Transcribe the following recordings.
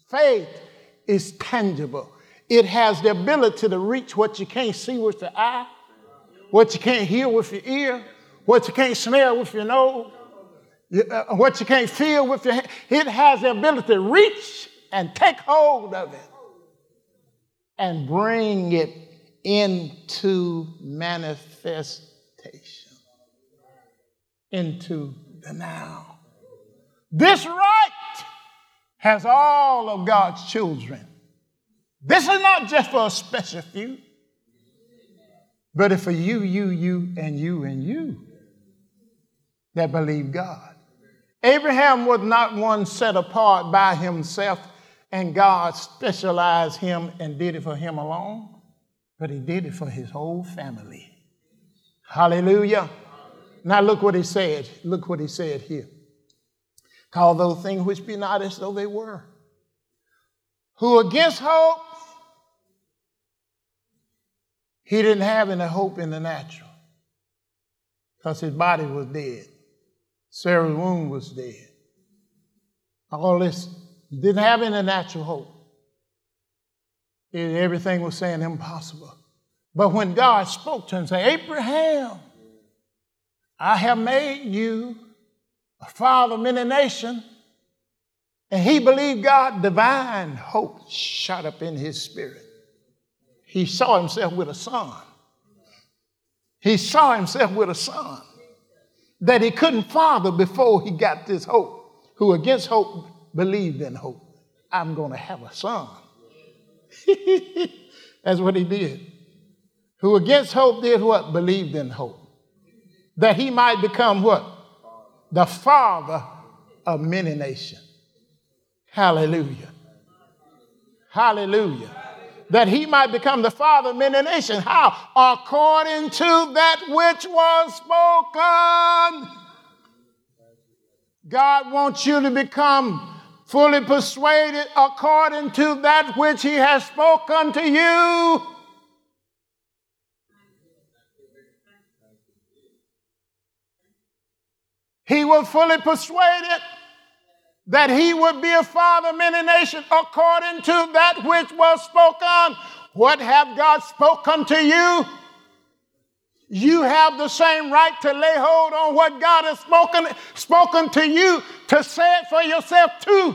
Faith is tangible. It has the ability to reach what you can't see with the eye, what you can't hear with your ear, what you can't smell with your nose, what you can't feel with your hand. It has the ability to reach and take hold of it and bring it into manifestation, into the now. This right has all of God's children. This is not just for a special few, but it's for you, and you that believe God. Abraham was not one set apart by himself, and God specialized him and did it for him alone, but he did it for his whole family. Hallelujah. Now look what he said. Look what he said here. Call those things which be not as though they were. Who against hope, he didn't have any hope in the natural because his body was dead. Sarah's womb was dead. All this didn't have any natural hope. Everything was saying impossible. But when God spoke to him and said, Abraham, I have made you a father of many nations, and he believed God, divine hope shot up in his spirit. He saw himself with a son. He saw himself with a son that he couldn't father before he got this hope. Who against hope believed in hope. I'm going to have a son. That's what he did. Who against hope did what? Believed in hope. That he might become what? The father of many nations. Hallelujah. Hallelujah. That he might become the father of many nations. How? According to that which was spoken. God wants you to become fully persuaded according to that which he has spoken to you. He was fully persuaded that he would be a father of many nations according to that which was spoken. What have God spoken to you? You have the same right to lay hold on what God has spoken to you, to say it for yourself too.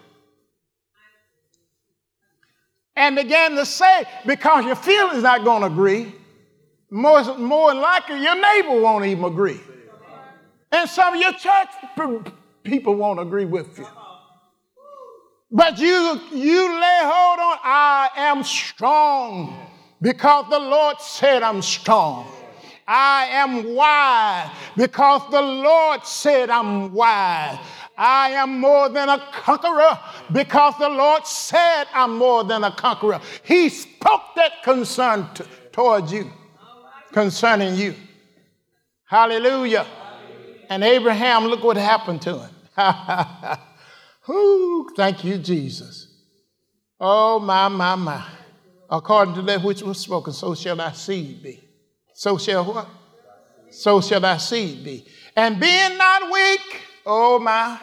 And again to say, because your feelings not going to agree, more than likely your neighbor won't even agree. And some of your church people won't agree with you. But you lay hold on, I am strong because the Lord said I'm strong. I am wise because the Lord said I'm wise. I am more than a conqueror because the Lord said I'm more than a conqueror. He spoke that concern towards you, concerning you. Hallelujah. And Abraham, look what happened to him. Ooh, thank you, Jesus. Oh, my. According to that which was spoken, so shall thy seed be. So shall what? So shall thy seed be. And being not weak, oh my,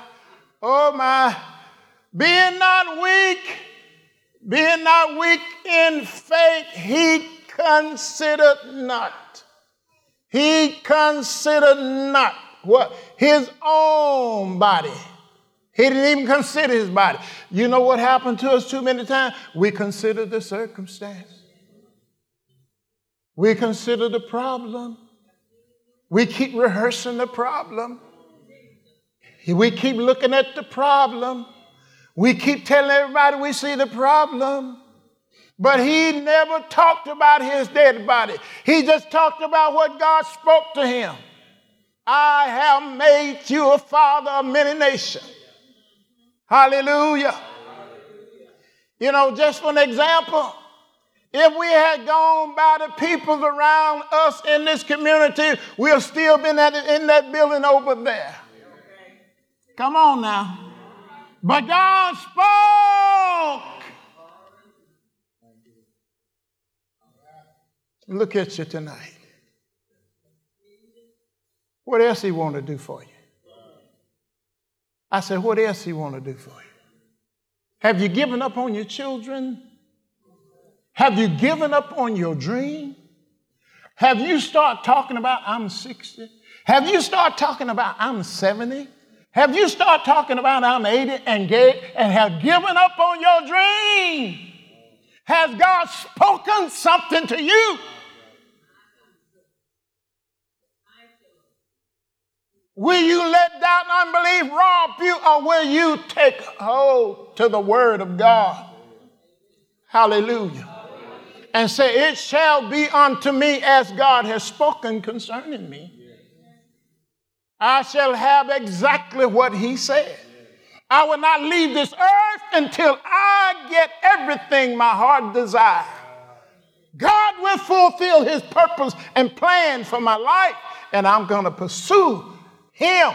being not weak in faith, he considered not what? His own body. He didn't even consider his body. You know what happened to us too many times? We consider the circumstance. We consider the problem. We keep rehearsing the problem. We keep looking at the problem. We keep telling everybody we see the problem. But he never talked about his dead body. He just talked about what God spoke to him. I have made you a father of many nations. Hallelujah. You know, just for an example, if we had gone by the people around us in this community, we'll still been in that building over there. Come on now. But God spoke. Look at you tonight. What else he want to do for you? I said, what else he want to do for you? Have you given up on your children? Have you given up on your dream? Have you started talking about I'm 60? Have you started talking about I'm 70? Have you started talking about I'm 80 and have given up on your dream? Has God spoken something to you? Will you let doubt and unbelief rob you, or will you take hold to the word of God? Hallelujah. And say, it shall be unto me as God has spoken concerning me. I shall have exactly what he said. I will not leave this earth until I get everything my heart desires. God will fulfill his purpose and plan for my life, and I'm going to pursue him.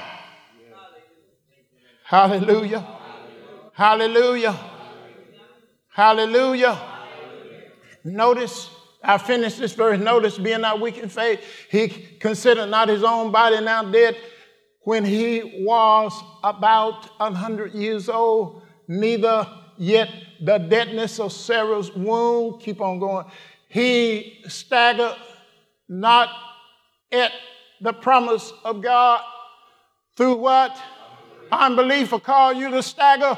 Hallelujah. Hallelujah. Hallelujah. Notice, I finished this verse. Notice, being not weak in faith, he considered not his own body now dead when he was about 100 years old, neither yet the deadness of Sarah's womb. Keep on going. He staggered not at the promise of God through what? Unbelief will call you to stagger,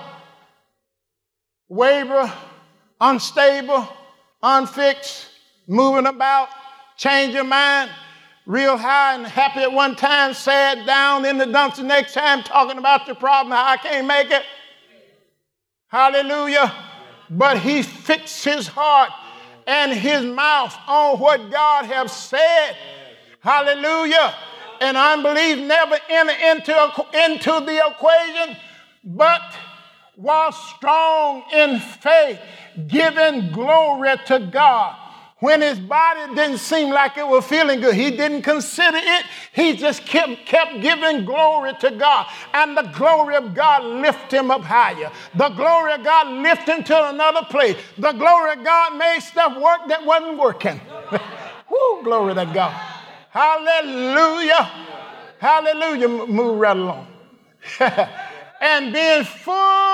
waver, unstable, unfixed, moving about, change your mind, real high and happy at one time, sad down in the dumps the next time, talking about your problem, how I can't make it. Hallelujah. But he fixed his heart and his mouth on what God has said. Hallelujah. And unbelief never entered into the equation, but was strong in faith, giving glory to God. When his body didn't seem like it was feeling good, he didn't consider it. He just kept giving glory to God. And the glory of God lifted him up higher. The glory of God lifted him to another place. The glory of God made stuff work that wasn't working. Woo, glory to God. Hallelujah. Hallelujah. Move right along. And being fully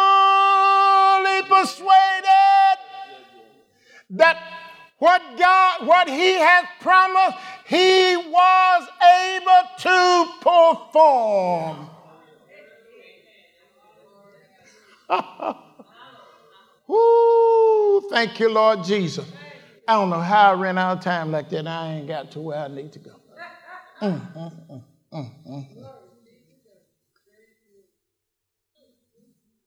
persuaded that what he has promised, he was able to perform. Woo, thank you, Lord Jesus. I don't know how I ran out of time like that. I ain't got to where I need to go.